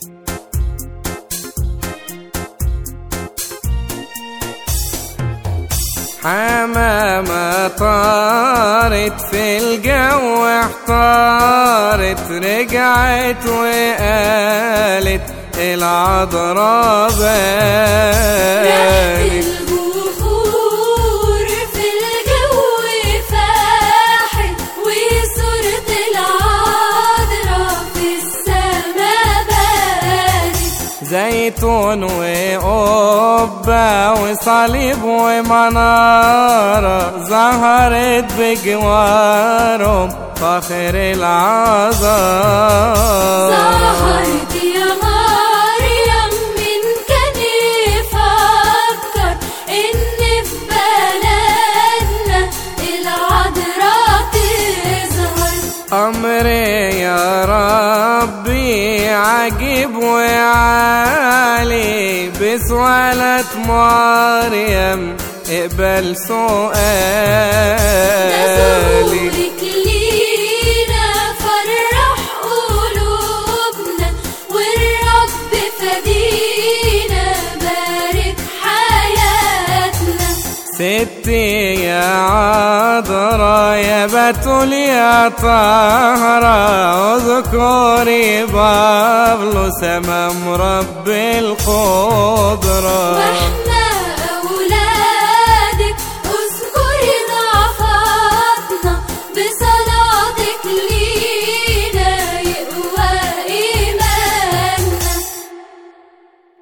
حمامة طارت في الجو احتارت، رجعت وقالت العذراء بانت. البخور في الجو فاحت، وصورة العذراء في السما بانت. زيتون وقبة وصليب ومنارة، ظهرت بجوارهم فخر العذراء. ظهرت يا مريم، من كان يفكر إن في بلدنا العذراء تظهر. أمري يا ربي عجيب وعالي، بسؤالة مريم اقبل سؤالي. نزولك لينا فرح قلوبنا، والرب فدينا بارك حياتنا. ستي يا عذراء يا بتول يا طاهرة، اذكري بابلو سمام رب القدرة.